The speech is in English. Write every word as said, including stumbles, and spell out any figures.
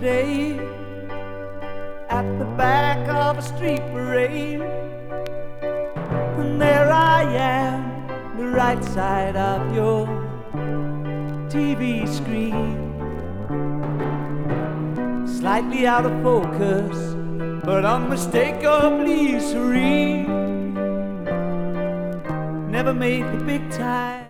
yesterday at the back of a street parade, and there I am, the right side of your T V screen, slightly out of focus, but unmistakably serene. Never made the big time.